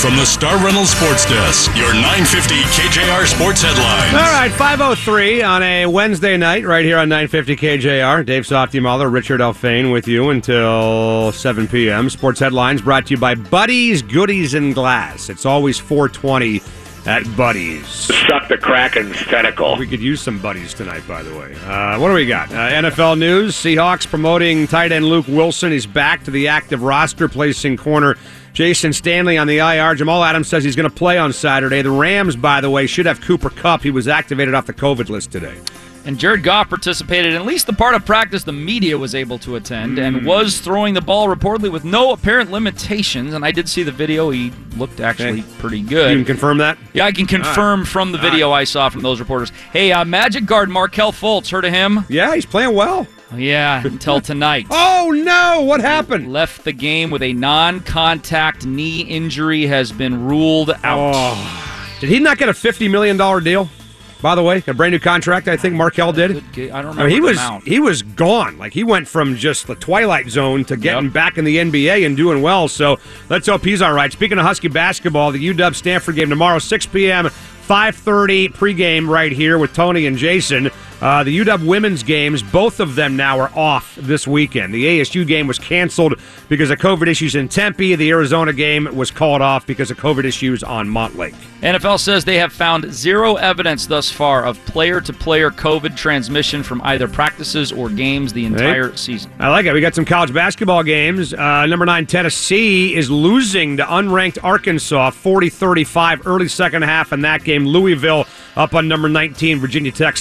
from the Star Reynolds Sports Desk, your 950 KJR Sports Headlines. All right, 5:03 on a Wednesday night right here on 950 KJR. Dave Softy-Mahler, Richard Alfane with you until 7 p.m. Sports Headlines brought to you by Buddy's Goodies and Glass. It's always 420 at Buddy's. Suck the Kraken's tentacle. We could use some Buddies tonight, by the way. What do we got? NFL news. Seahawks promoting tight end Luke Wilson. He's back to the active roster, placing corner Jason Stanley on the IR. Jamal Adams says he's going to play on Saturday. The Rams, by the way, should have Cooper Kupp. He was activated off the COVID list today. And Jared Goff participated in at least the part of practice the media was able to attend and was throwing the ball reportedly with no apparent limitations. And I did see the video. He looked actually pretty good. You can confirm that? Yeah, I can confirm from the video I saw from those reporters. Hey, Magic guard Markelle Fultz, heard of him? Yeah, he's playing well. Yeah, until tonight. Oh, no! What happened? Left the game with a non-contact knee injury, has been ruled out. Oh. Did he not get a $50 million deal? By the way, a brand new contract, I think Markelle did. I don't remember the amount. He was gone. Like, he went from just the Twilight Zone to getting back in the NBA and doing well. So let's hope he's all right. Speaking of Husky basketball, the UW-Stanford game tomorrow, 6 p.m., 5:30 pregame right here with Tony and Jason. The UW women's games, both of them now are off this weekend. The ASU game was canceled because of COVID issues in Tempe. The Arizona game was called off because of COVID issues on Montlake. NFL says they have found zero evidence thus far of player-to-player COVID transmission from either practices or games the entire season. I like it. We got some college basketball games. Number 9, Tennessee is losing to unranked Arkansas 40-35 early second half in that game. Louisville up on number 19, Virginia Tech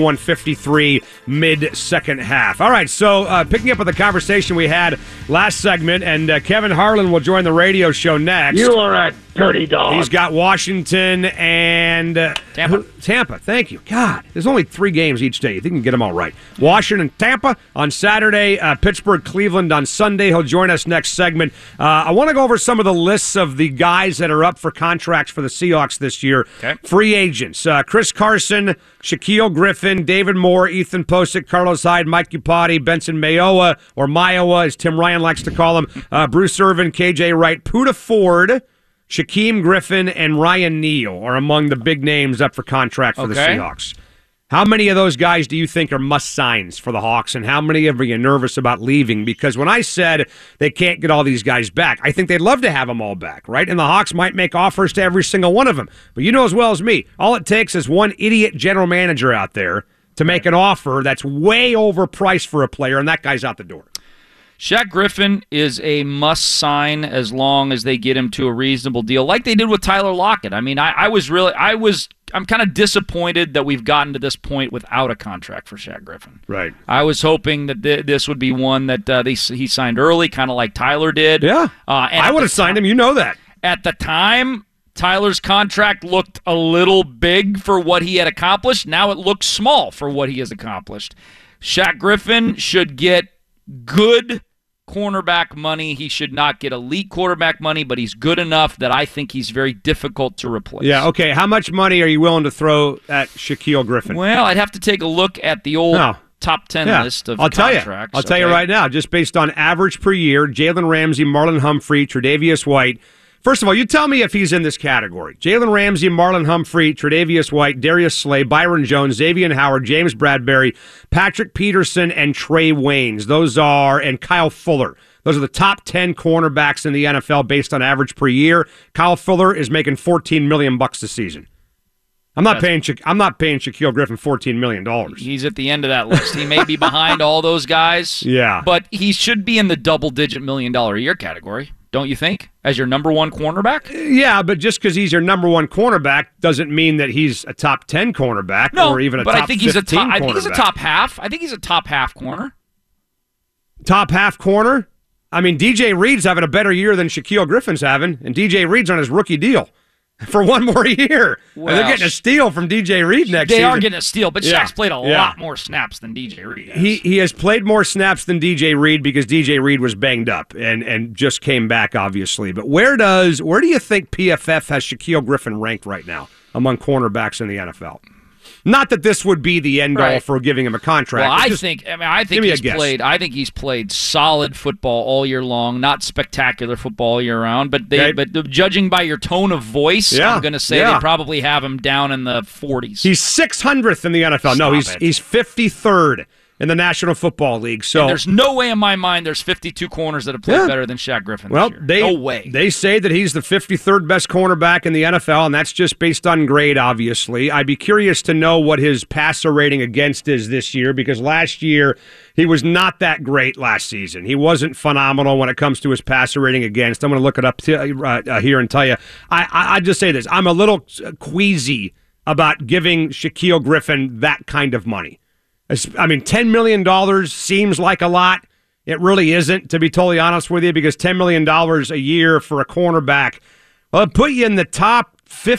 61-53 mid-second half. All right, so picking up with the conversation we had last segment, and Kevin Harlan will join the radio show next. You are a dirty dog. He's got Washington and Tampa, thank you. God, there's only 3 games each day. You think you can get them all right. Washington, Tampa on Saturday, Pittsburgh, Cleveland on Sunday. He'll join us next segment. I want to go over some of the lists of the guys that are up for contracts for the Seahawks this year. Okay. Free agents. Chris Carson, Shaquille Griffin, David Moore, Ethan Posick, Carlos Hyde, Mike Upati, Benson Mayowa, or Mayowa, as Tim Ryan likes to call him, Bruce Irvin, KJ Wright, Puda Ford, Shaquem Griffin, and Ryan Neal are among the big names up for contract for the Seahawks. How many of those guys do you think are must-signs for the Hawks, and how many of you are nervous about leaving? Because when I said they can't get all these guys back, I think they'd love to have them all back, right? And the Hawks might make offers to every single one of them. But you know as well as me, all it takes is one idiot general manager out there to make an offer that's way overpriced for a player, and that guy's out the door. Shaq Griffin is a must-sign as long as they get him to a reasonable deal, like they did with Tyler Lockett. I mean, I'm kind of disappointed that we've gotten to this point without a contract for Shaq Griffin. Right. I was hoping that this would be one that he signed early, kind of like Tyler did. Yeah. I would have signed him. You know that. At the time, Tyler's contract looked a little big for what he had accomplished. Now it looks small for what he has accomplished. Shaq Griffin should get good cornerback money. He should not get elite quarterback money, but he's good enough that I think he's very difficult to replace. Yeah, okay. How much money are you willing to throw at Shaquille Griffin? Well, I'd have to take a look at the old top 10 list of contracts. I'll tell you right now, just based on average per year, Jalen Ramsey, Marlon Humphrey, Tre'Davious White. First of all, you tell me if he's in this category. Jalen Ramsey, Marlon Humphrey, Tre'Davious White, Darius Slay, Byron Jones, Xavier Howard, James Bradbury, Patrick Peterson, and Trey Waynes. And Kyle Fuller. Those are the top 10 cornerbacks in the NFL based on average per year. Kyle Fuller is making $14 million this season. I'm not paying Shaquille Griffin $14 million. He's at the end of that list. He may be behind all those guys. Yeah. But he should be in the double-digit $1 million a year category, don't you think? As your number one cornerback? Yeah, but just because he's your number one cornerback doesn't mean that he's a top 10 cornerback or even a top 15 cornerback. I think he's a top half. I think he's a top half corner. Top half corner? I mean, DJ Reed's having a better year than Shaquille Griffin's having, and DJ Reed's on his rookie deal for one more year. Well, and they're getting a steal from DJ Reed next season. They are getting a steal, but Shaq's played a lot more snaps than DJ Reed has. He has played more snaps than DJ Reed because DJ Reed was banged up and just came back, obviously. But where do you think PFF has Shaquille Griffin ranked right now among cornerbacks in the NFL? Not that this would be the end all for giving him a contract. Well, I think he's played solid football all year long, not spectacular football all year round. But judging by your tone of voice, I'm going to say they probably have him down in the 40s. He's 600th in the NFL. He's 53rd in the National Football League. So and there's no way in my mind there's 52 corners that have played better than Shaq Griffin this year. No way. They say that he's the 53rd best cornerback in the NFL, and that's just based on grade, obviously. I'd be curious to know what his passer rating against is this year, because last year he was not that great last season. He wasn't phenomenal when it comes to his passer rating against. I'm going to look it up here and tell you. I just say this. I'm a little queasy about giving Shaquill Griffin that kind of money. I mean, $10 million seems like a lot. It really isn't, to be totally honest with you, because $10 million a year for a cornerback, well, it put you in the top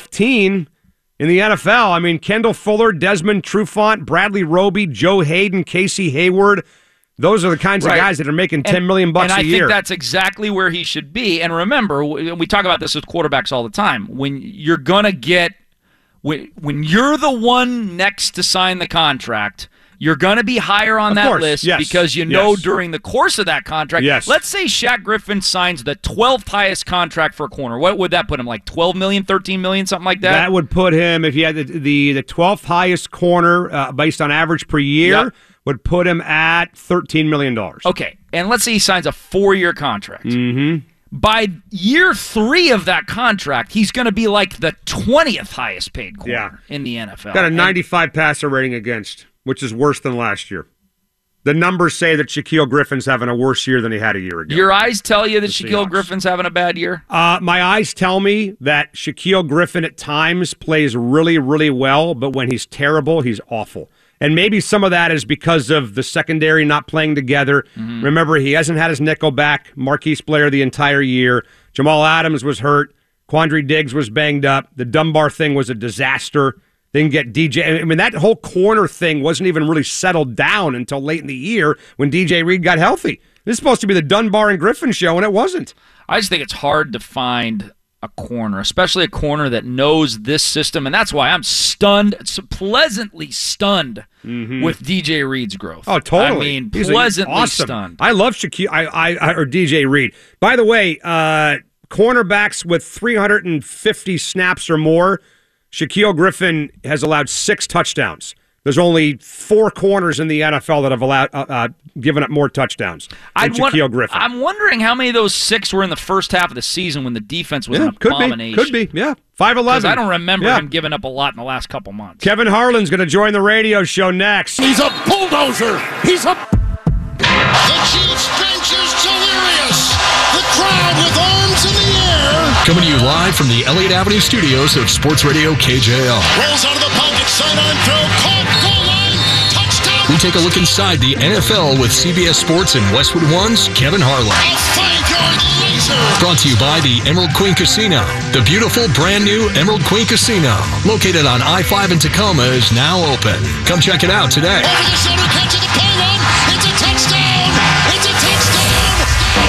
15 in the NFL. I mean, Kendall Fuller, Desmond Trufant, Bradley Roby, Joe Hayden, Casey Hayward. Those are the kinds of guys that are making $10 million a year. And I think that's exactly where he should be. And remember, we talk about this with quarterbacks all the time. When you're going to get – when you're the one next to sign the contract – you're going to be higher on that list because during the course of that contract, let's say Shaq Griffin signs the 12th highest contract for a corner. What would that put him, like $12 million, $13 million, something like that? That would put him, if he had the 12th highest corner based on average per year, would put him at $13 million. Okay, and let's say he signs a 4-year contract. Mm-hmm. By year 3 of that contract, he's going to be like the 20th highest paid corner in the NFL. Got a 95 passer rating against, which is worse than last year. The numbers say that Shaquill Griffin's having a worse year than he had a year ago. Your eyes tell you that Shaquill Griffin's having a bad year? My eyes tell me that Shaquill Griffin at times plays really, really well, but when he's terrible, he's awful. And maybe some of that is because of the secondary not playing together. Mm-hmm. Remember, he hasn't had his nickel back, Marquise Blair, the entire year. Jamal Adams was hurt. Quandre Diggs was banged up. The Dunbar thing was a disaster. Didn't get DJ. I mean, that whole corner thing wasn't even really settled down until late in the year when DJ Reed got healthy. This is supposed to be the Dunbar and Griffin show, and it wasn't. I just think it's hard to find a corner, especially a corner that knows this system, and that's why I'm stunned, pleasantly stunned with DJ Reed's growth. Oh, totally. I mean, pleasantly stunned. I love Shaquille or DJ Reed. By the way, cornerbacks with 350 snaps or more, Shaquill Griffin has allowed 6 touchdowns. There's only 4 corners in the NFL that have allowed given up more touchdowns than Shaquill Griffin. I'm wondering how many of those 6 were in the first half of the season when the defense was an abomination. Could be, 5'11". Because I don't remember him giving up a lot in the last couple months. Kevin Harlan's going to join the radio show next. He's a bulldozer. The Chiefs bench is delirious. The crowd with arms in the air. Coming to you live from the Elliott Avenue studios of Sports Radio KJR. Rolls out of the pocket, sidearm throw, caught, goal line, touchdown. We take a look inside the NFL with CBS Sports and Westwood One's Kevin Harlan. A 5-yard laser. Brought to you by the Emerald Queen Casino. The beautiful brand new Emerald Queen Casino, located on I-5 in Tacoma, is now open. Come check it out today. Over the shoulder catch of the pylon. It's a touchdown. It's a touchdown.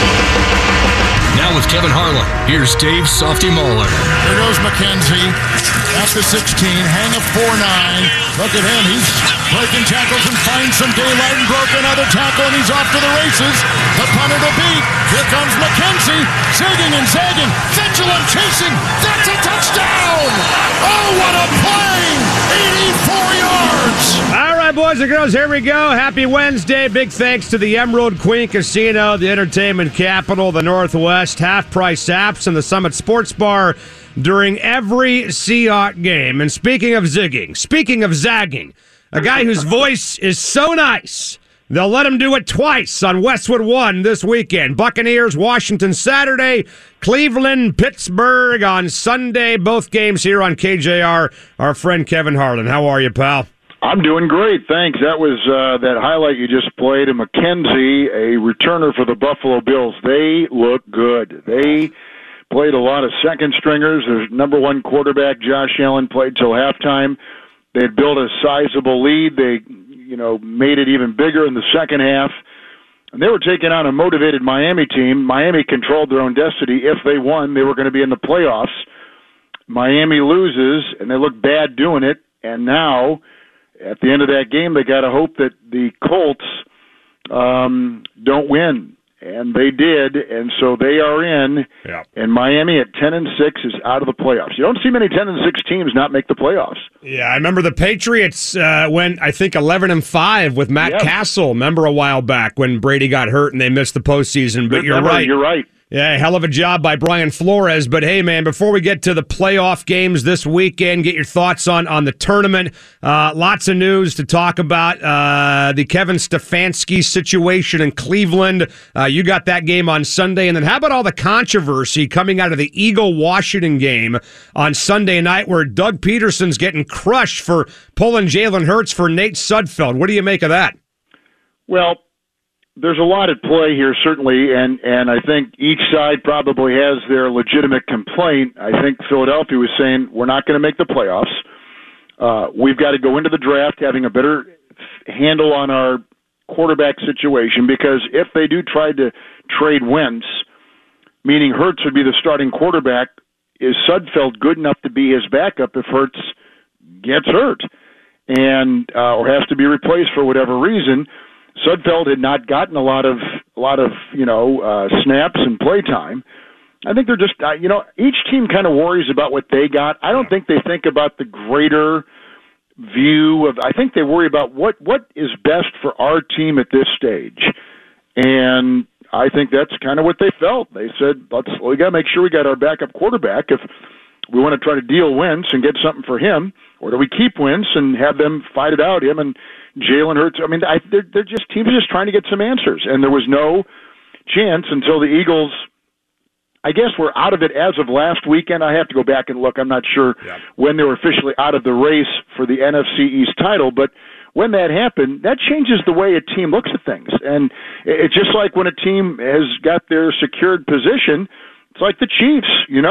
Now with Kevin Harlan, here's Dave Softy Mahler. There goes McKenzie at the 16, hang of 4-9. Look at him, he's breaking tackles and finds some daylight and broke another tackle, and he's off to the races. The punter to beat. Here comes McKenzie, zigging and zagging. Fetchulum chasing. That's a touchdown! Oh, what a play! 84 yards! All right, boys and girls, here we go. Happy Wednesday. Big thanks to the Emerald Queen Casino, the entertainment capital of the Northwest, half-price apps, and the Summit Sports Bar during every Seahawk game. And speaking of zigging, speaking of zagging, a guy whose voice is so nice, they'll let him do it twice on Westwood One this weekend. Buccaneers, Washington Saturday, Cleveland, Pittsburgh on Sunday. Both games here on KJR. Our friend Kevin Harlan. How are you, pal? I'm doing great, thanks. That was that highlight you just played of McKenzie, a returner for the Buffalo Bills. They look good. They played a lot of second stringers. Their number 1 quarterback, Josh Allen, played till halftime. They had built a sizable lead. They, made it even bigger in the second half. And they were taking on a motivated Miami team. Miami controlled their own destiny. If they won, they were going to be in the playoffs. Miami loses, and they look bad doing it. And now, at the end of that game, they got to hope that the Colts don't win. And they did, and so they are in. Yeah. And Miami at 10-6 is out of the playoffs. You don't see many 10-6 teams not make the playoffs. Yeah, I remember the Patriots went, I think, 11-5 with Matt Castle. Remember a while back when Brady got hurt and they missed the postseason. But you're right. You're right. Yeah, hell of a job by Brian Flores. But hey, man, before we get to the playoff games this weekend, get your thoughts on the tournament. Lots of news to talk about. The Kevin Stefanski situation in Cleveland. You got that game on Sunday. And then how about all the controversy coming out of the Eagle-Washington game on Sunday night where Doug Peterson's getting crushed for pulling Jalen Hurts for Nate Sudfeld? What do you make of that? Well, there's a lot at play here, certainly, and I think each side probably has their legitimate complaint. I think Philadelphia was saying, we're not going to make the playoffs. We've got to go into the draft having a better handle on our quarterback situation, because if they do try to trade Wentz, meaning Hurts would be the starting quarterback, is Sudfeld good enough to be his backup if Hurts gets hurt and or has to be replaced for whatever reason? Sudfeld had not gotten a lot of snaps and play time. I think they're just each team kind of worries about what they got. I don't think they think about the greater view of. I think they worry about what is best for our team at this stage, and I think that's kind of what they felt. They said, we got to make sure we got our backup quarterback if we want to try to deal Wentz and get something for him, or do we keep Wentz and have them fight it out, him and Jalen Hurts? I mean, they're just teams are just trying to get some answers, and there was no chance until the Eagles, I guess, were out of it as of last weekend. I have to go back and look. I'm not sure when they were officially out of the race for the NFC East title, but when that happened, that changes the way a team looks at things. And it's just like when a team has got their secured position. It's like the Chiefs,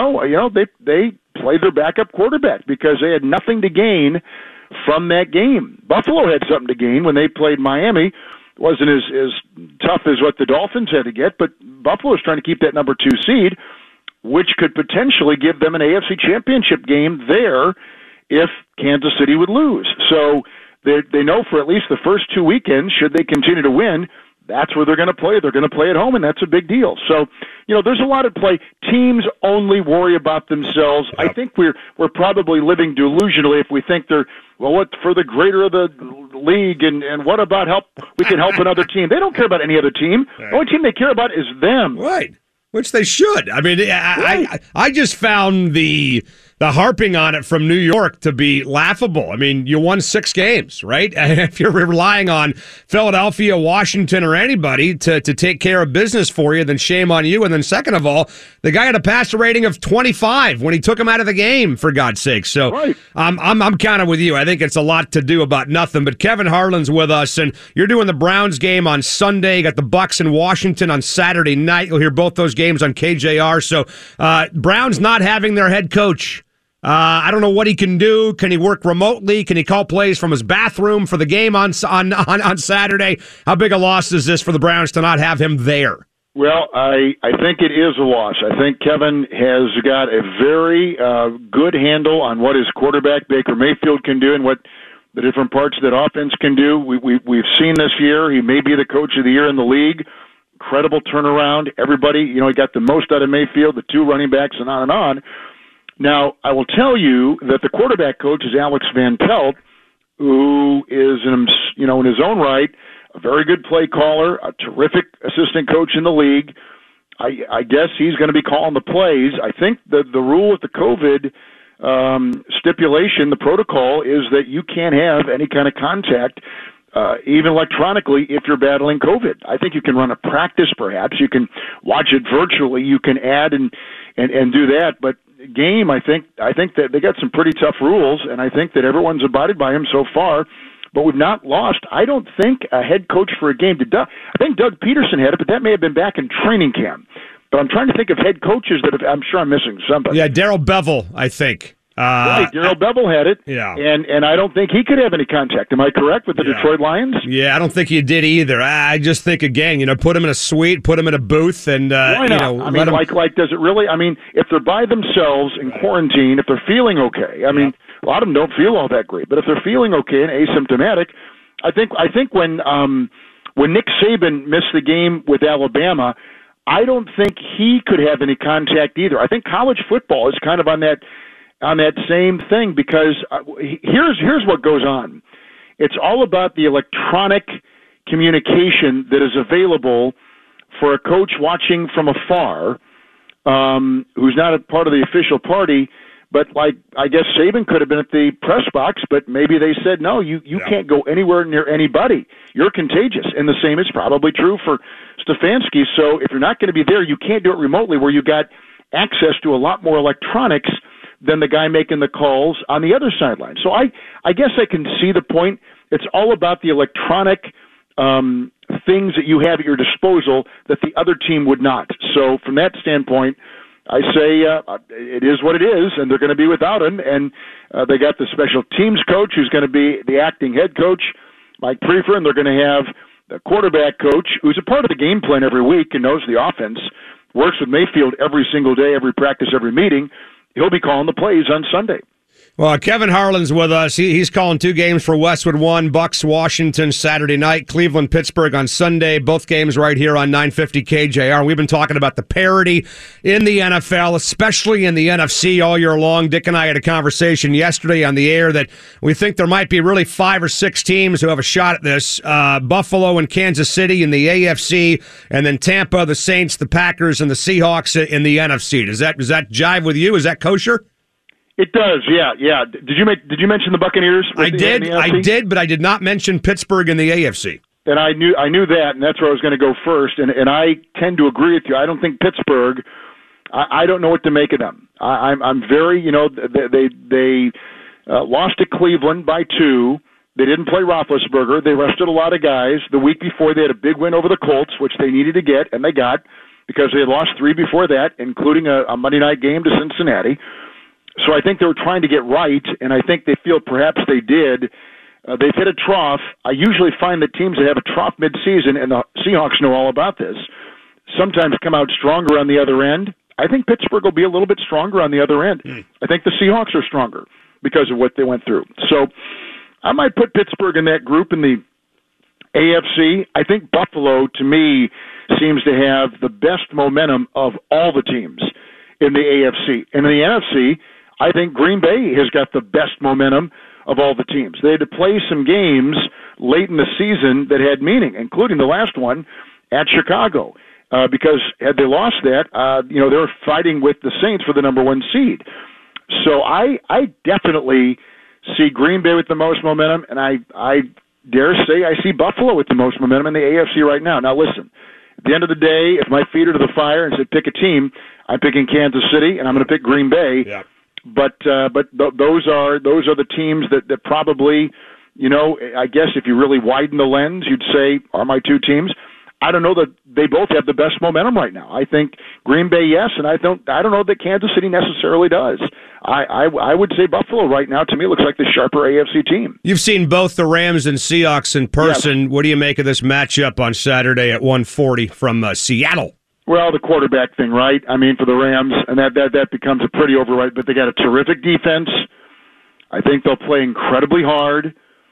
they played their backup quarterback because they had nothing to gain from that game. Buffalo had something to gain when they played Miami. It wasn't as tough as what the Dolphins had to get, but Buffalo was trying to keep that number 2 seed, which could potentially give them an AFC Championship game there if Kansas City would lose. So they know for at least the first 2 weekends, should they continue to win, that's where they're going to play. They're going to play at home, and that's a big deal. So, there's a lot at play. Teams only worry about themselves. I think we're probably living delusionally if we think they're, what for the greater of the league, and what about we can help another team. They don't care about any other team. The only team they care about is them. Right. Which they should. I mean, I just found the harping on it from New York to be laughable. I mean, you won 6 games, right? If you're relying on Philadelphia, Washington, or anybody to take care of business for you, then shame on you. And then second of all, the guy had a passer rating of 25 when he took him out of the game, for God's sake. So right. I'm kind of with you. I think it's a lot to do about nothing. But Kevin Harlan's with us, and you're doing the Browns game on Sunday. You got the Bucs in Washington on Saturday night. You'll hear both those games on KJR. So Browns not having their head coach. I don't know what he can do. Can he work remotely? Can he call plays from his bathroom for the game on Saturday? How big a loss is this for the Browns to not have him there? Well, I think it is a loss. I think Kevin has got a very good handle on what his quarterback, Baker Mayfield, can do and what the different parts of that offense can do. We've seen this year. He may be the coach of the year in the league. Incredible turnaround. Everybody, he got the most out of Mayfield, the 2 running backs, and on and on. Now, I will tell you that the quarterback coach is Alex Van Pelt, who is, in his own right, a very good play caller, a terrific assistant coach in the league. I guess he's going to be calling the plays. I think the rule with the COVID stipulation, the protocol, is that you can't have any kind of contact, even electronically, if you're battling COVID. I think you can run a practice, perhaps. You can watch it virtually. You can add and do that, but game, I think that they got some pretty tough rules, and I think that everyone's abided by them so far, but we've not lost, I don't think, a head coach for a game. I think Doug Peterson had it, but that may have been back in training camp. But I'm trying to think of head coaches I'm sure I'm missing somebody. Yeah, Darrell Bevell, I think. Right, Darrell Bevell had it. Yeah. And I don't think he could have any contact. Am I correct with the Detroit Lions? Yeah, I don't think he did either. I just think, again, put him in a suite, put him in a booth, and, why not? I mean, does it really? I mean, if they're by themselves in quarantine, if they're feeling okay, I mean, A lot of them don't feel all that great. But if they're feeling okay and asymptomatic, I think when Nick Saban missed the game with Alabama, I don't think he could have any contact either. I think college football is kind of on that same thing because here's what goes on. It's all about the electronic communication that is available for a coach watching from afar, who's not a part of the official party. But I guess Saban could have been at the press box, but maybe they said, no, you can't go anywhere near anybody. You're contagious. And the same is probably true for Stefanski. So if you're not going to be there, you can't do it remotely where you got access to a lot more electronics than the guy making the calls on the other sideline. So I guess I can see the point. It's all about the electronic things that you have at your disposal that the other team would not. So from that standpoint, I say it is what it is, and they're going to be without him. And they got the special teams coach who's going to be the acting head coach, Mike Prefer, and they're going to have the quarterback coach who's a part of the game plan every week and knows the offense, works with Mayfield every single day, every practice, every meeting. He'll be calling the plays on Sunday. Well, Kevin Harlan's with us. He's calling 2 games for Westwood. 1, Bucks, Washington, Saturday night. Cleveland, Pittsburgh on Sunday. Both games right here on 950 KJR. We've been talking about the parity in the NFL, especially in the NFC all year long. Dick and I had a conversation yesterday on the air that we think there might be really 5 or 6 teams who have a shot at this. Buffalo and Kansas City in the AFC, and then Tampa, the Saints, the Packers, and the Seahawks in the NFC. Does that jive with you? Is that kosher? It does, yeah. Did you mention the Buccaneers? I did, but I did not mention Pittsburgh in the AFC. And I knew that, and that's where I was going to go first. And I tend to agree with you. I don't think Pittsburgh. I don't know what to make of them. I'm very, they lost to Cleveland by 2. They didn't play Roethlisberger. They rested a lot of guys. The week before, they had a big win over the Colts, which they needed to get, and they got because they had lost 3 before that, including a Monday night game to Cincinnati. So I think they were trying to get right, and I think they feel perhaps they did. They've hit a trough. I usually find that teams that have a trough midseason, and the Seahawks know all about this, sometimes come out stronger on the other end. I think Pittsburgh will be a little bit stronger on the other end. I think the Seahawks are stronger because of what they went through. So I might put Pittsburgh in that group in the AFC. I think Buffalo, to me, seems to have the best momentum of all the teams in the AFC. And in the NFC, I think Green Bay has got the best momentum of all the teams. They had to play some games late in the season that had meaning, including the last one at Chicago, because had they lost that, they were fighting with the Saints for the number 1 seed. So I definitely see Green Bay with the most momentum, and I dare say I see Buffalo with the most momentum in the AFC right now. Now listen, at the end of the day, if my feet are to the fire and said pick a team, I'm picking Kansas City, and I'm going to pick Green Bay. Yeah. But those are the teams that probably, I guess if you really widen the lens, you'd say are my 2 teams. I don't know that they both have the best momentum right now. I think Green Bay, yes, and I don't know that Kansas City necessarily does. I would say Buffalo right now, to me, looks like the sharper AFC team. You've seen both the Rams and Seahawks in person. Yes. What do you make of this matchup on Saturday at 1:40 from Seattle? Well, the quarterback thing, right? I mean, for the Rams, and that becomes a pretty override, but they got a terrific defense. I think they'll play incredibly hard.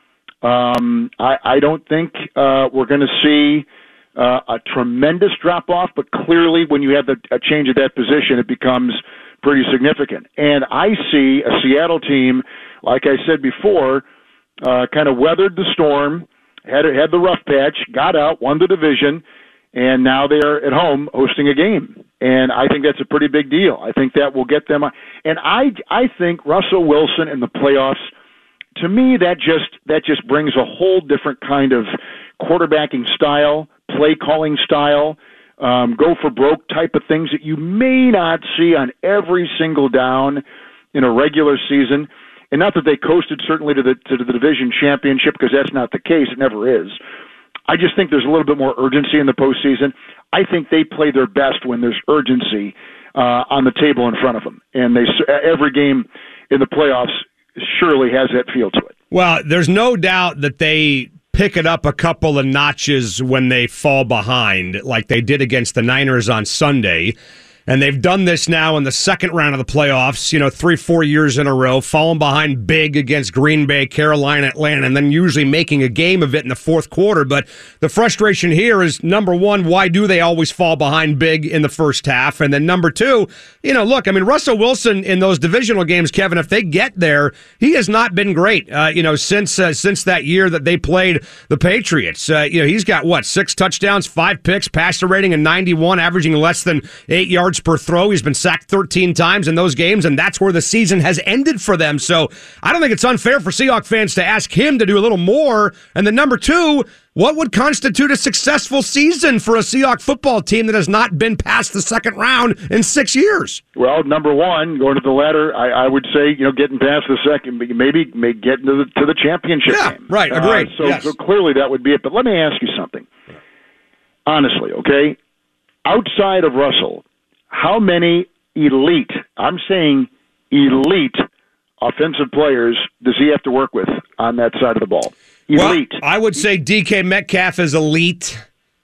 I don't think we're going to see a tremendous drop-off, but clearly when you have a change at that position, it becomes pretty significant. And I see a Seattle team, like I said before, kind of weathered the storm, had the rough patch, got out, won the division, and now they're at home hosting a game. And I think that's a pretty big deal. I think that will get them. And I think Russell Wilson in the playoffs, to me, that just brings a whole different kind of quarterbacking style, play calling style, go for broke type of things that you may not see on every single down in a regular season. And not that they coasted certainly to the division championship, because that's not the case. It never is. I just think there's a little bit more urgency in the postseason. I think they play their best when there's urgency on the table in front of them. And every game in the playoffs surely has that feel to it. Well, there's no doubt that they pick it up a couple of notches when they fall behind, like they did against the Niners on Sunday. And they've done this now in the second round of the playoffs, 3-4 years in a row, falling behind big against Green Bay, Carolina, Atlanta, and then usually making a game of it in the fourth quarter. But the frustration here is, number one, why do they always fall behind big in the first half? And then number two, look, Russell Wilson in those divisional games, Kevin, if they get there, he has not been great, since that year that they played the Patriots. He's got, 6 touchdowns, 5 picks, passer rating of 91, averaging less than 8 yards per throw. He's been sacked 13 times in those games, and that's where the season has ended for them. So I don't think it's unfair for Seahawks fans to ask him to do a little more. And then number two, what would constitute a successful season for a Seahawks football team that has not been past the second round in 6 years? Well, number one, going to the ladder, I would say, getting past the second, maybe get into the championship game. Right, agreed. So clearly that would be it. But let me ask you something. Honestly, okay? Outside of Russell, how many elite, I'm saying elite, offensive players does he have to work with on that side of the ball? Elite. Well, I would say DK Metcalf is elite.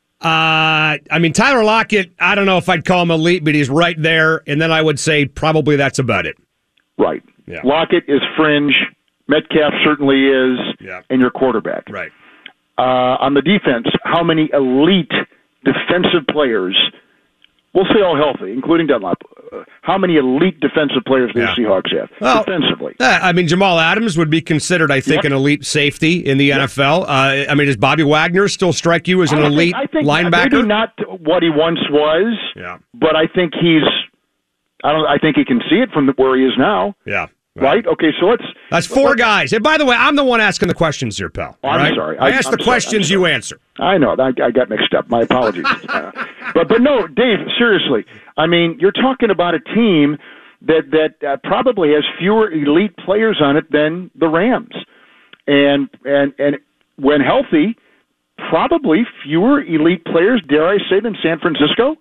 Tyler Lockett, I don't know if I'd call him elite, but he's right there. And then I would say probably that's about it. Right. Yeah. Lockett is fringe. Metcalf certainly is. Yeah. And your quarterback. Right. On the defense, how many elite defensive players, we'll say all healthy, including Dunlap, how many elite defensive players do the Seahawks have defensively? Jamal Adams would be considered, I think, an elite safety in the NFL. Does Bobby Wagner still strike you as an elite linebacker? Maybe not what he once was, but I think I think he can see it from where he is now. Yeah. Right? Okay, so That's four guys. And by the way, I'm the one asking the questions here, pal. Oh, I'm sorry. I ask the questions, you answer. I know. I got mixed up. My apologies. But no, Dave, seriously. You're talking about a team that probably has fewer elite players on it than the Rams. And when healthy, probably fewer elite players, dare I say, than San Francisco?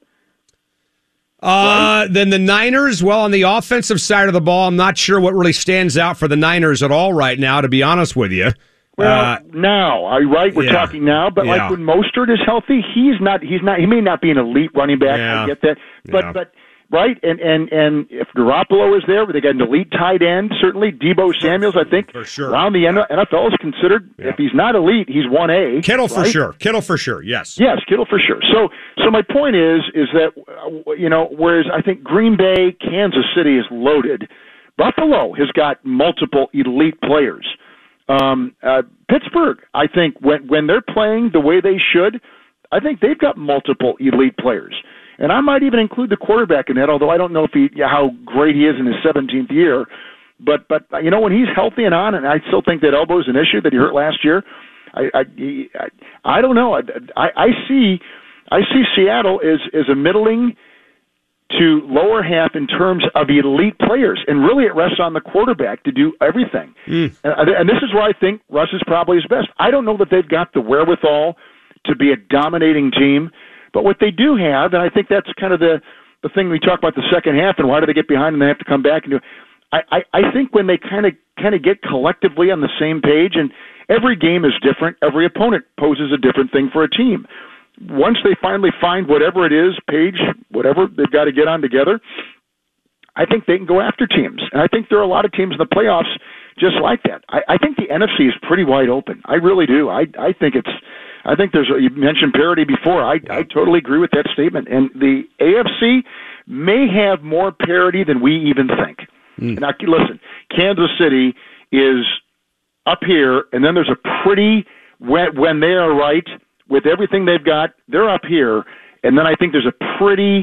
Then the Niners, well, on the offensive side of the ball, I'm not sure what really stands out for the Niners at all right now, to be honest with you. Well, now, we're talking now, but like when Mostert is healthy, he may not be an elite running back, I get that, but right, and if Garoppolo is there, they got an elite tight end, certainly Deebo Samuels, I think, for sure. Around the NFL is considered, if he's not elite, he's 1A. Kittle for sure, yes. Yes, Kittle for sure. So my point is that, whereas I think Green Bay, Kansas City is loaded, Buffalo has got multiple elite players. Pittsburgh, I think, when they're playing the way they should, I think they've got multiple elite players. And I might even include the quarterback in that, although I don't know how great he is in his 17th year. But when he's healthy and on, and I still think that elbow is an issue that he hurt last year. I don't know. I see Seattle as a middling to lower half in terms of elite players, and really it rests on the quarterback to do everything. And this is where I think Russ is probably his best. I don't know that they've got the wherewithal to be a dominating team, but what they do have, and I think that's kind of the thing we talk about the second half, and why do they get behind and they have to come back and do. I think when they kind of get collectively on the same page, and every game is different, every opponent poses a different thing for a team. Once they finally find whatever it is, whatever they've got to get on together, I think they can go after teams. And I think there are a lot of teams in the playoffs just like that. I think the NFC is pretty wide open. I really do. I think there's, you mentioned parity before. I totally agree with that statement. And the AFC may have more parity than we even think. Now, listen, Kansas City is up here, and then there's a pretty, when they are right, with everything they've got, they're up here, and then I think there's a pretty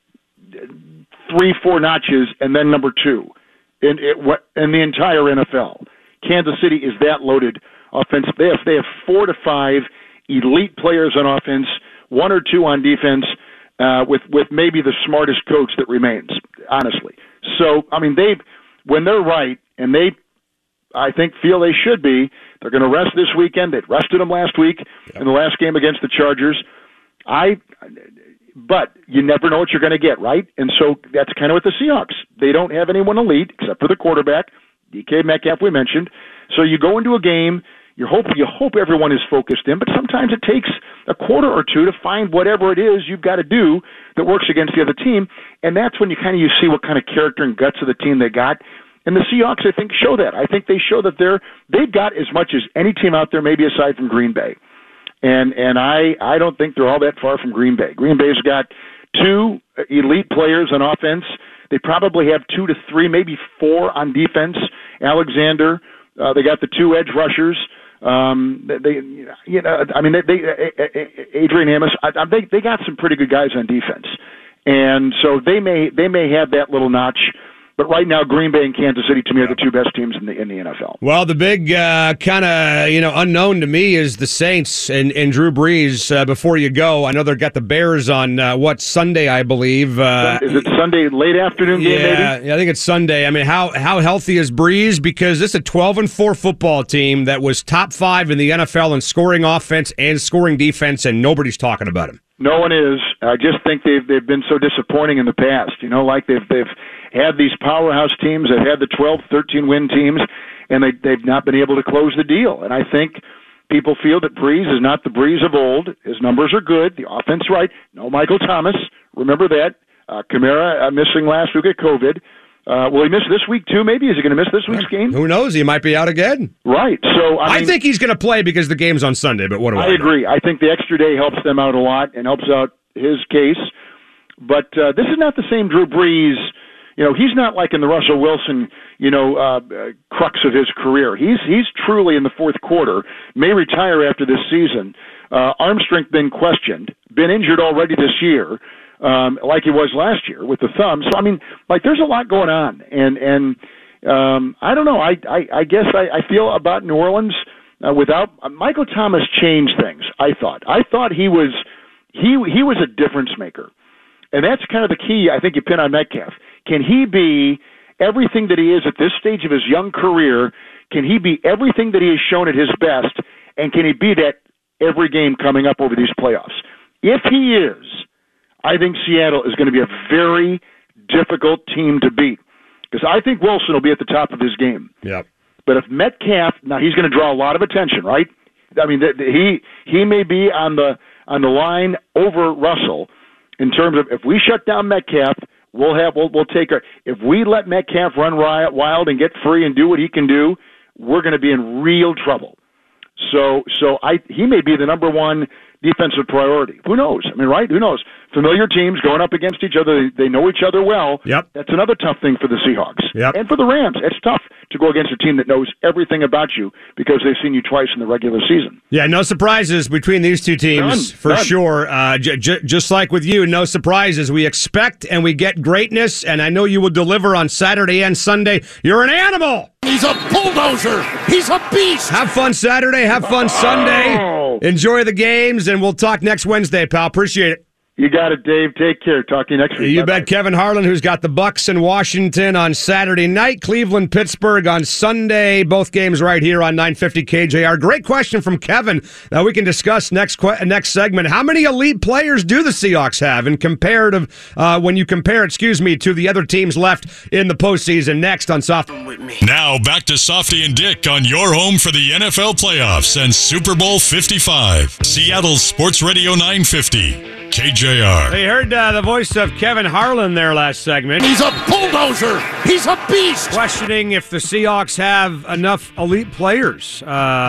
3-4 notches, and then number 2 in the entire NFL. Kansas City is that loaded offensive. They have 4 to 5 elite players on offense, 1 or 2 on defense, with maybe the smartest coach that remains, honestly. So, when they're right, and I think feel they should be, they're going to rest this weekend. They rested them last week in the last game against the Chargers. But you never know what you're going to get, right? And so that's kind of what the Seahawks. They don't have anyone elite except for the quarterback, DK Metcalf we mentioned. So you go into a game, You hope everyone is focused in, but sometimes it takes a quarter or two to find whatever it is you've got to do that works against the other team, and that's when you see what kind of character and guts of the team they got. And the Seahawks, I think, show that. I think they show that they've got as much as any team out there, maybe aside from Green Bay. And I don't think they're all that far from Green Bay. Green Bay's got 2 elite players on offense. They probably have 2 to 3, maybe 4 on defense. Alexander, they got the 2 edge rushers. Adrian Amos. They got some pretty good guys on defense, and so they may have that little notch. But right now, Green Bay and Kansas City, to me, are the 2 best teams in the NFL. Well, the big kind of unknown to me is the Saints and Drew Brees. Before you go, I know they've got the Bears on Sunday, I believe. Is it Sunday late afternoon game? Maybe? Yeah, I think it's Sunday. I mean, how healthy is Brees? Because this is a 12-4 football team that was top 5 in the NFL in scoring offense and scoring defense, and nobody's talking about him. No one is. I just think they've been so disappointing in the past. Like they've had these powerhouse teams. They've had the 12, 13-win teams, and they've not been able to close the deal. And I think people feel that Brees is not the Brees of old. His numbers are good. The offense right. No Michael Thomas. Remember that. Kamara missing last week at COVID. Will he miss this week too? Maybe is he going to miss this week's game? Who knows? He might be out again. Right. So I think he's going to play because the game's on Sunday. But what do I agree. I think the extra day helps them out a lot and helps out his case. But this is not the same Drew Brees. He's not like in the Russell Wilson, crux of his career. He's truly in the fourth quarter. May retire after this season. Arm strength been questioned. Been injured already this year. Like he was last year with the thumb. So, there's a lot going on. And I don't know. I guess I feel about New Orleans without Michael Thomas changed things, I thought. I thought he was a difference maker. And that's kind of the key I think you pin on Metcalf. Can he be everything that he is at this stage of his young career? Can he be everything that he has shown at his best? And can he be that every game coming up over these playoffs? If he is, I think Seattle is going to be a very difficult team to beat because I think Wilson will be at the top of his game. Yep. But if Metcalf, now he's going to draw a lot of attention, right? He may be on the line over Russell in terms of if we shut down Metcalf, we'll take her. If we let Metcalf run wild and get free and do what he can do, we're going to be in real trouble. So he may be the number 1 defensive priority. Who knows? Right? Who knows? Familiar teams going up against each other. They know each other well. Yep. That's another tough thing for the Seahawks. Yep. And for the Rams. It's tough to go against a team that knows everything about you because they've seen you twice in the regular season. Yeah, no surprises between these two teams, for sure. Just like with you, no surprises. We expect and we get greatness, and I know you will deliver on Saturday and Sunday. You're an animal! He's a bulldozer! He's a beast! Have fun Saturday, have fun Sunday. Enjoy the games, and we'll talk next Wednesday, pal. Appreciate it. You got it, Dave. Take care. Talk to you next week. You Bye-bye. bet. Kevin Harlan, who's got the Bucks in Washington on Saturday night, Cleveland, Pittsburgh on Sunday. Both games right here on 950 KJR. Great question from Kevin that we can discuss next segment. How many elite players do the Seahawks have in comparative when you compare, to the other teams left in the postseason? Next on Softy. Now back to Softy and Dick on your home for the NFL playoffs and Super Bowl 55. Seattle's Sports Radio 950. KJR. They heard the voice of Kevin Harlan there last segment. He's a bulldozer. He's a beast. Questioning if the Seahawks have enough elite players.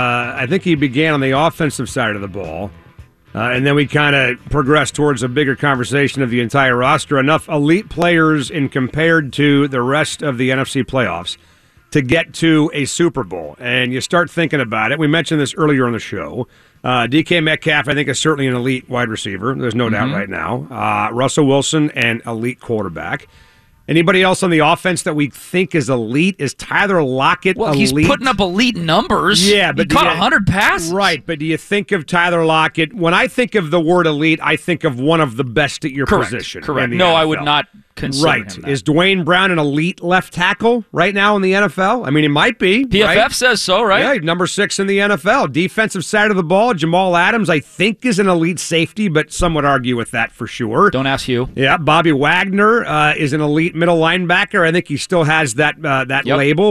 I think he began on the offensive side of the ball. And then we kind of progressed towards a bigger conversation of the entire roster. Enough elite players in compared to the rest of the NFC playoffs to get to a Super Bowl. And you start thinking about it. We mentioned this earlier on the show. DK Metcalf, I think, is certainly an elite wide receiver. There's no doubt right now. Russell Wilson, an elite quarterback. Anybody else on the offense that we think is elite? Is Tyler Lockett elite? He's putting up elite numbers. Yeah, but he caught 100 passes. Right, but do you think of Tyler Lockett? When I think of the word elite, I think of one of the best at your position. Correct. In No, the NFL. I would not consider him that. Is Dwayne Brown an elite left tackle right now in the NFL? I mean, he might be. PFF says so, right? Yeah, number 6 in the NFL. Defensive side of the ball, Jamal Adams, I think, is an elite safety, but some would argue with that for sure. Don't ask Hugh. Yeah, Bobby Wagner is an elite middle linebacker. I think he still has that label, but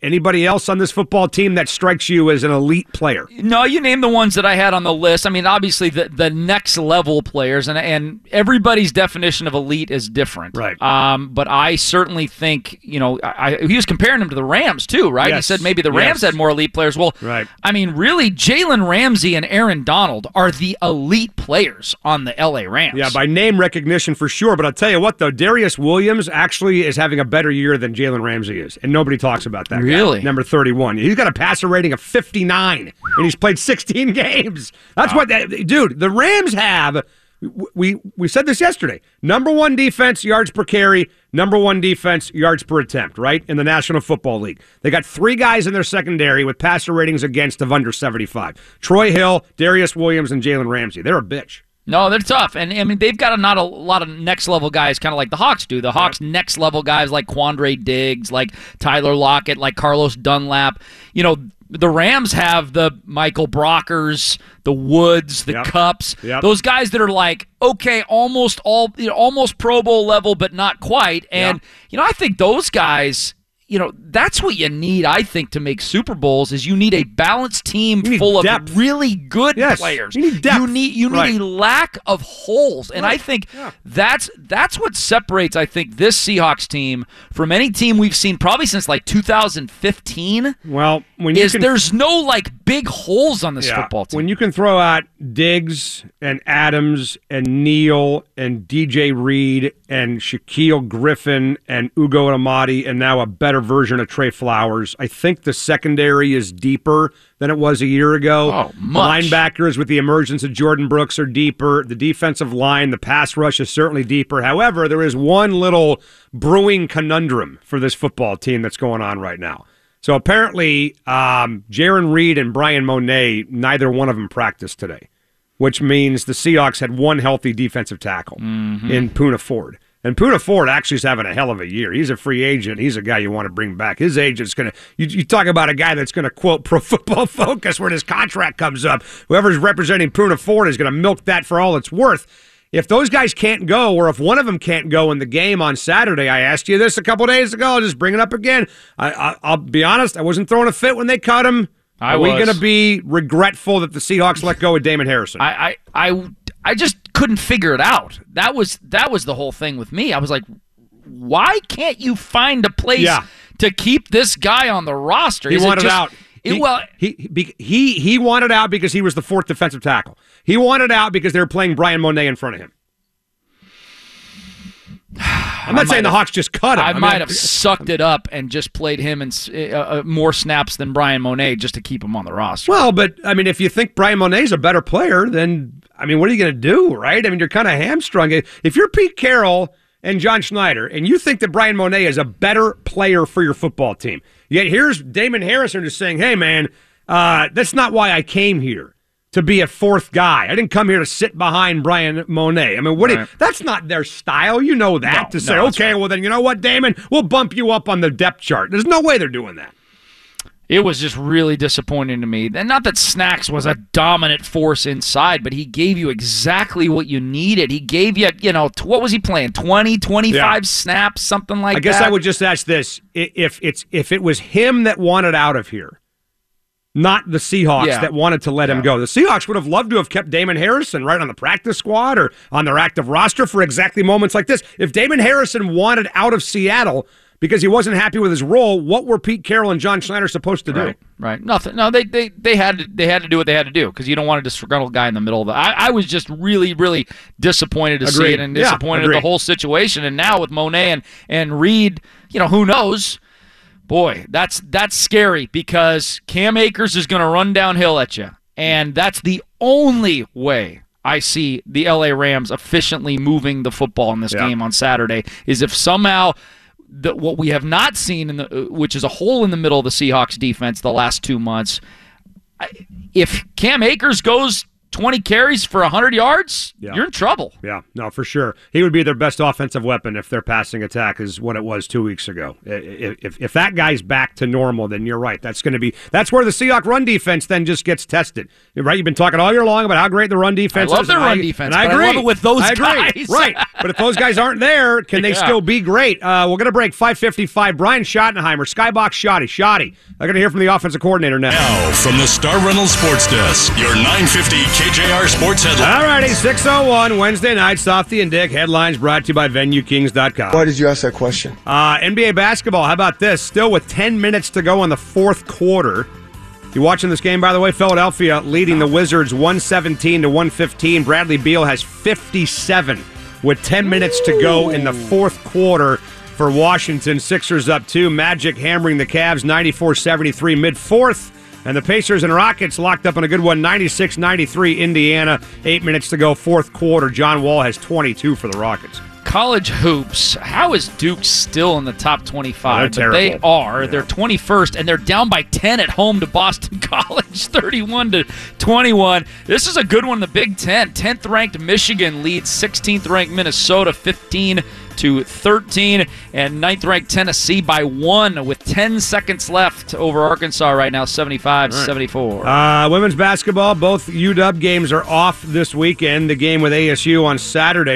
Anybody else on this football team that strikes you as an elite player? No, you name the ones that I had on the list. I mean, obviously the next level players, and everybody's definition of elite is different. Right. But I certainly think, he was comparing them to the Rams too, right? Yes. He said maybe the Rams had more elite players. Well, right. I mean, really, Jalen Ramsey and Aaron Donald are the elite players on the LA Rams. Yeah, by name recognition for sure. But I'll tell you what, though, Darius Williams actually is having a better year than Jalen Ramsey is, and nobody talks about that. Really? Guy, number 31. He's got a passer rating of 59, and he's played 16 games. That's what, dude. The Rams have. We said this yesterday. Number 1 defense yards per carry. Number 1 defense yards per attempt. Right in the National Football League. They got 3 guys in their secondary with passer ratings against of under 75. Troy Hill, Darius Williams, and Jalen Ramsey. They're a bitch. No, they're tough. And, I mean, they've got not a lot of next-level guys kind of like the Hawks do. The Hawks' next-level guys like Quandre Diggs, like Tyler Lockett, like Carlos Dunlap. The Rams have the Michael Brockers, the Woods, the Cups. Yep. Those guys that are like, okay, almost Pro Bowl level, but not quite. And, I think those guys... that's what you need, I think, to make Super Bowls is you need a balanced team full depth. of really good players. You need depth. You need a lack of holes. And I think that's what separates, I think, this Seahawks team from any team we've seen probably since like 2015. Well, there's no big holes on this football team. When you can throw out Diggs and Adams and Neal and DJ Reed and Shaquille Griffin and Ugo Amadi and now a better version of Trey Flowers, I think the secondary is deeper than it was a year ago. Oh, much. Linebackers with the emergence of Jordan Brooks are deeper. The defensive line, the pass rush is certainly deeper. However, there is one little brewing conundrum for this football team that's going on right now. So apparently, Jaron Reed and Brian Monet, neither one of them practiced today, which means the Seahawks had one healthy defensive tackle in Poona Ford. And Poona Ford actually is having a hell of a year. He's a free agent. He's a guy you want to bring back. His agent's going to – you talk about a guy that's going to, quote, Pro Football Focus when his contract comes up. Whoever's representing Poona Ford is going to milk that for all it's worth. If those guys can't go, or if one of them can't go in the game on Saturday, I asked you this a couple days ago. I'll just bring it up again. I'll be honest, I wasn't throwing a fit when they cut him. Are we going to be regretful that the Seahawks let go of Damon Harrison? I just couldn't figure it out. That was the whole thing with me. I was like, why can't you find a place to keep this guy on the roster? He wanted out. He wanted out because he was the 4th defensive tackle. He wanted out because they were playing Brian Monet in front of him. I'm not saying the Hawks just cut him. I might have sucked it up and just played him in more snaps than Brian Monet just to keep him on the roster. Well, but, I mean, if you think Brian Monet's a better player, then, I mean, what are you going to do, right? I mean, you're kind of hamstrung. If you're Pete Carroll and John Schneider and you think that Brian Monet is a better player for your football team, yet here's Damon Harrison just saying, hey, man, that's not why I came here, to be a 4th guy. I didn't come here to sit behind Brian Monet. I mean, that's not their style. You know that. Well, then you know what, Damon? We'll bump you up on the depth chart. There's no way they're doing that. It was just really disappointing to me. And not that Snacks was a dominant force inside, but he gave you exactly what you needed. He gave you, what was he playing? 20, 25 snaps, something like that? I guess I would just ask this. If it was him that wanted out of here, not the Seahawks that wanted to let him go. The Seahawks would have loved to have kept Damon Harrison right on the practice squad or on their active roster for exactly moments like this. If Damon Harrison wanted out of Seattle because he wasn't happy with his role, what were Pete Carroll and John Schneider supposed to do? Nothing. No, they had to do what they had to do because you don't want a disgruntled guy in the middle of the. I was just really, really disappointed to see it and disappointed at the whole situation. And now with Monet and Reed, who knows? Boy, that's scary because Cam Akers is going to run downhill at you. And that's the only way I see the LA Rams efficiently moving the football in this game on Saturday is if somehow what we have not seen, which is a hole in the middle of the Seahawks defense the last 2 months, if Cam Akers goes 20 carries for 100 yards, you're in trouble. Yeah, no, for sure. He would be their best offensive weapon if their passing attack is what it was 2 weeks ago. If that guy's back to normal, then you're right. That's where the Seahawks run defense then just gets tested. Right? You've been talking all year long about how great the run defense is. I love their run defense, and I agree. I love it with those guys. Right. But if those guys aren't there, can they still be great? We're going to break 5:55. Brian Schottenheimer, Skybox Shotty. I'm going to hear from the offensive coordinator now. Now, from the Star Reynolds Sports Desk, your 950 KJR Sports headline. All righty, 6:01, Wednesday night, Softy and Dick. Headlines brought to you by VenueKings.com. Why did you ask that question? NBA basketball, how about this? Still with 10 minutes to go in the fourth quarter. You watching this game, by the way? Philadelphia leading the Wizards 117-115. Bradley Beal has 57 with 10 minutes to go in the fourth quarter for Washington. Sixers up 2. Magic hammering the Cavs 94-73 mid-fourth. And the Pacers and Rockets locked up on a good one, 96-93 Indiana. 8 minutes to go, fourth quarter. John Wall has 22 for the Rockets. College hoops. How is Duke still in the top 25? They're But they terrible. are. Yeah. They're 21st, and they're down by 10 at home to Boston College, 31-21. This is a good one in the Big Ten. 10th-ranked Michigan leads 16th-ranked Minnesota 15-13, and 9th-ranked Tennessee by 1 with 10 seconds left over Arkansas right now, 75-74. Women's basketball, both UW games are off this weekend. The game with ASU on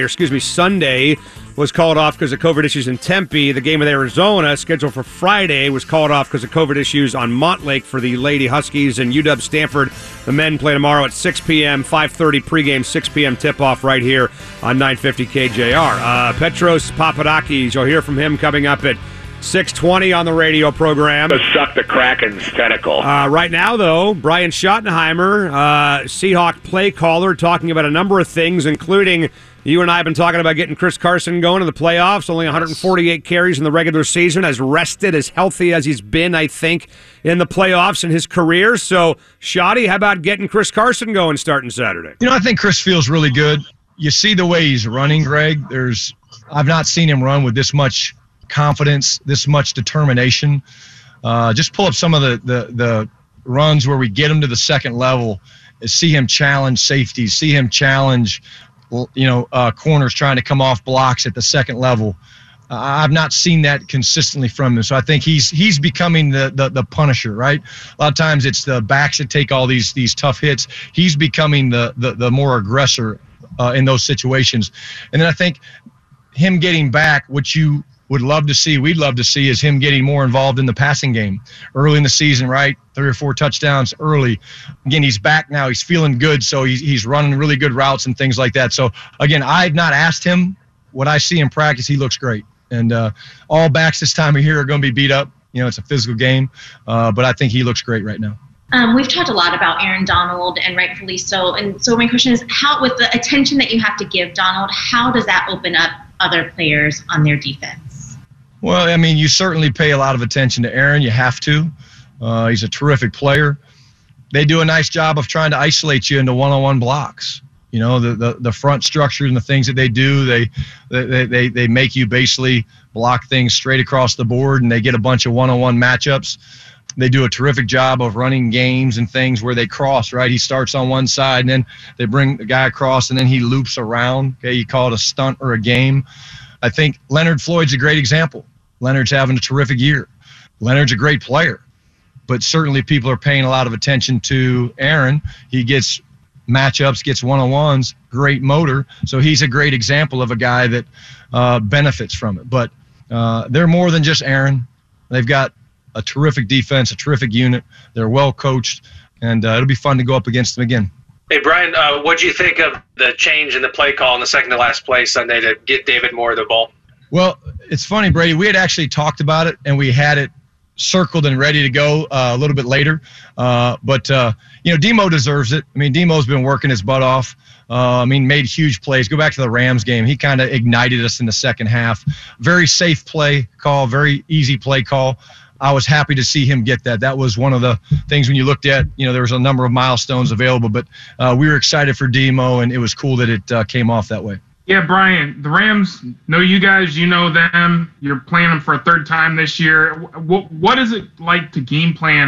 Sunday, was called off because of COVID issues in Tempe. The game with Arizona, scheduled for Friday, was called off because of COVID issues on Montlake for the Lady Huskies. And UW Stanford, the men play tomorrow at 6 p.m., 5:30 pregame, 6 p.m. tip-off right here on 950 KJR. Petros Papadakis, you'll hear from him coming up at 6:20 on the radio program. Suck the Kraken's tentacle. Right now, though, Brian Schottenheimer, Seahawk play caller, talking about a number of things, including you and I have been talking about getting Chris Carson going to the playoffs. Only 148 carries in the regular season, as rested, as healthy as he's been, I think, in the playoffs in his career. So, Shotty, how about getting Chris Carson going starting Saturday? I think Chris feels really good. You see the way he's running, Greg. I've not seen him run with this much confidence, this much determination. Just pull up some of the runs where we get him to the second level, see him challenge safeties, see him challenge corners trying to come off blocks at the second level. I've not seen that consistently from him. So I think he's becoming the punisher, right? A lot of times it's the backs that take all these tough hits. He's becoming the more aggressor in those situations. And then I think him getting back, what you would love to see, we'd love to see, is him getting more involved in the passing game early in the season, right? 3 or 4 touchdowns early. Again, he's back now. He's feeling good, so he's running really good routes and things like that. So, again, I've not asked him. What I see in practice, he looks great. And all backs this time of year are going to be beat up. It's a physical game, but I think he looks great right now. We've talked a lot about Aaron Donald, and rightfully so. And so my question is, how, with the attention that you have to give Donald, how does that open up other players on their defense? Well, I mean, you certainly pay a lot of attention to Aaron. You have to. He's a terrific player. They do a nice job of trying to isolate you into one-on-one blocks. The front structure and the things that they do, they make you basically block things straight across the board, and they get a bunch of one-on-one matchups. They do a terrific job of running games and things where they cross, right? He starts on one side, and then they bring the guy across, and then he loops around. Okay, you call it a stunt or a game. I think Leonard Floyd's a great example. Leonard's having a terrific year. Leonard's a great player, but certainly people are paying a lot of attention to Aaron. He gets matchups, gets one-on-ones, great motor. So he's a great example of a guy that benefits from it. But they're more than just Aaron. They've got a terrific defense, a terrific unit. They're well coached, and it'll be fun to go up against them again. Hey, Brian, what do you think of the change in the play call in the second to last play Sunday to get David Moore the ball? Well, it's funny, Brady. We had actually talked about it, and we had it circled and ready to go a little bit later. But Demo deserves it. I mean, Demo's been working his butt off. Made huge plays. Go back to the Rams game. He kind of ignited us in the second half. Very safe play call, very easy play call. I was happy to see him get that. That was one of the things when you looked at, there was a number of milestones available, but we were excited for Demo, and it was cool that it came off that way. Yeah, Brian, the Rams know you guys, you know them. You're playing them for a third time this year. What is it like to game plan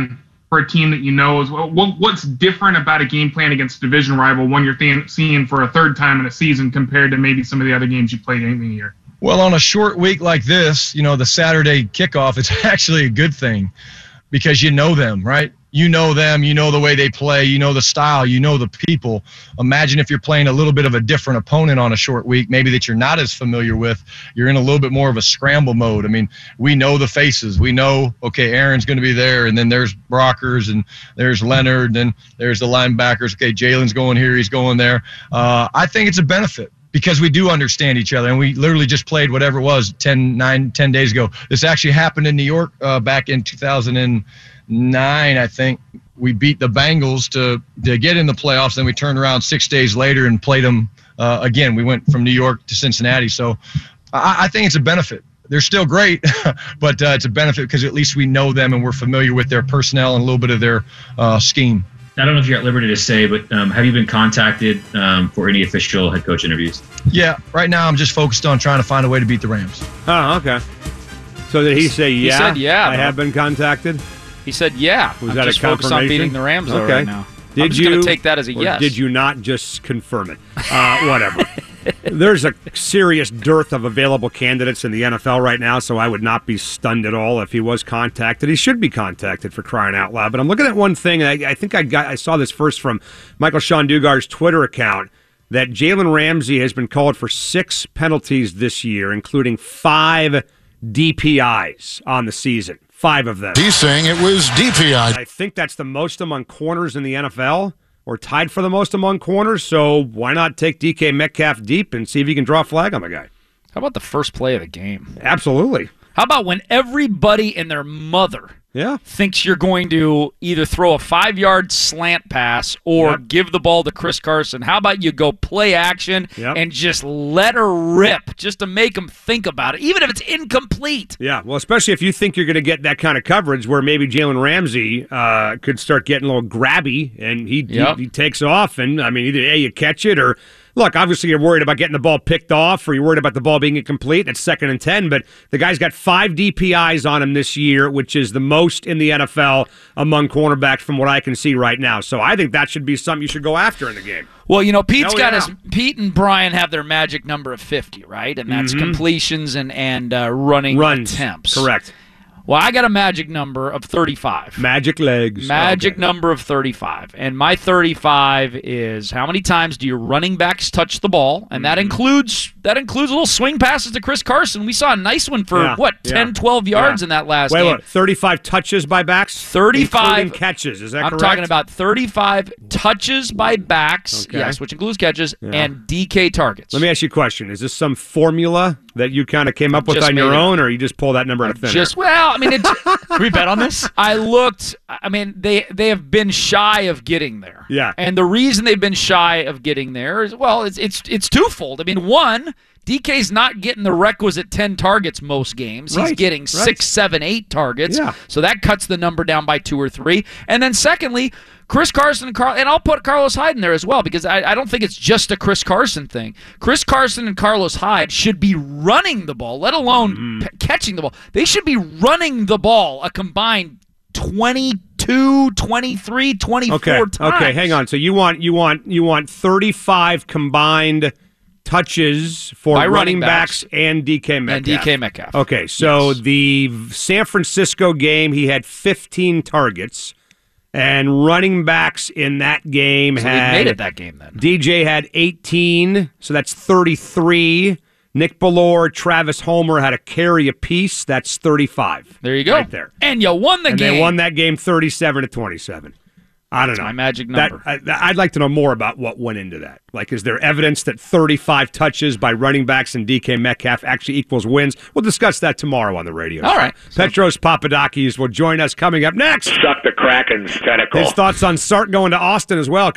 for a team that you know is what's different about a game plan against a division rival when you're seeing for a third time in a season compared to maybe some of the other games you played in the year? Well, on a short week like this, the Saturday kickoff, it's actually a good thing because you know them, right? You know them, you know the way they play, you know the style, you know the people. Imagine if you're playing a little bit of a different opponent on a short week, maybe that you're not as familiar with. You're in a little bit more of a scramble mode. I mean, we know the faces. We know, okay, Aaron's going to be there, and then there's Brockers, and there's Leonard, and there's the linebackers. Okay, Jalen's going here, he's going there. I think it's a benefit because we do understand each other, and we literally just played whatever it was 10 days ago. This actually happened in New York back in 2009, I think. We beat the Bengals to get in the playoffs. Then we turned around 6 days later and played them again. We went from New York to Cincinnati. So I think it's a benefit. They're still great, but it's a benefit because at least we know them and we're familiar with their personnel and a little bit of their scheme. I don't know if you're at liberty to say, but have you been contacted for any official head coach interviews? Yeah, right now I'm just focused on trying to find a way to beat the Rams. Oh, okay. So did he say yeah? He said yeah. I have been contacted? He said yeah. Was I'm that just a confirmation? focused on beating the Rams okay. right now. Did I'm just going to take that as a yes. Did you not just confirm it? Whatever. There's a serious dearth of available candidates in the NFL right now, so I would not be stunned at all if he was contacted. He should be contacted, for crying out loud. But I'm looking at one thing, and I think I saw this first from Michael Sean Dugar's Twitter account, that Jalen Ramsey has been called for 6 penalties this year, including 5 DPIs on the season. 5 of them. He's saying it was DPI. I think that's the most among corners in the NFL, or tied for the most among corners, so why not take DK Metcalf deep and see if you can draw a flag on the guy? How about the first play of the game? Absolutely. How about when everybody and their mother thinks you're going to either throw a 5-yard slant pass or give the ball to Chris Carson? How about you go play action and just let her rip just to make them think about it, even if it's incomplete? Yeah, well, especially if you think you're going to get that kind of coverage where maybe Jalen Ramsey could start getting a little grabby and he takes off, and, I mean, either A, you catch it, or... Look, obviously you're worried about getting the ball picked off, or you're worried about the ball being incomplete. It's 2nd and 10, but the guy's got 5 DPIs on him this year, which is the most in the NFL among cornerbacks from what I can see right now. So I think that should be something you should go after in the game. Well, Pete and Brian have their magic number of 50, right? And that's completions and running attempts. Correct. Well, I got a magic number of 35. Magic legs. Magic number of 35. And my 35 is how many times do your running backs touch the ball? And that includes little swing passes to Chris Carson. We saw a nice one for, 10, 12 yards in that last game. Wait, 35 touches by backs? 35 including catches, is that correct? I'm talking about 35 touches by backs, yes, which includes catches, and DK targets. Let me ask you a question. Is this some formula that you kind of came up with on your own, or you just pull that number out of thin air? Well, I mean, can we bet on this? I looked. I mean, they have been shy of getting there. Yeah. And the reason they've been shy of getting there is, well, it's twofold. I mean, one, DK's not getting the requisite 10 targets most games. He's getting 6, 7, 8 targets. Yeah. So that cuts the number down by 2 or 3. And then secondly, Chris Carson and I'll put Carlos Hyde in there as well, because I don't think it's just a Chris Carson thing. Chris Carson and Carlos Hyde should be running the ball, let alone catching the ball. They should be running the ball a combined 22, 23, 24 times. Okay, hang on. So you want 35 combined touches for running backs and DK Metcalf. Okay, so the San Francisco game, he had 15 targets. And running backs in that game he made it that game then. DJ had 18, so that's 33. Nick Bellore, Travis Homer had a carry apiece. That's 35. There you go. Right there. And you won the game. And they won that game 37-27. I don't know. My magic number. I'd like to know more about what went into that. Like, is there evidence that 35 touches by running backs and DK Metcalf actually equals wins? We'll discuss that tomorrow on the radio. All right. Petros Papadakis will join us coming up next. Suck the Kraken's tentacle. His thoughts on Sark going to Austin as well.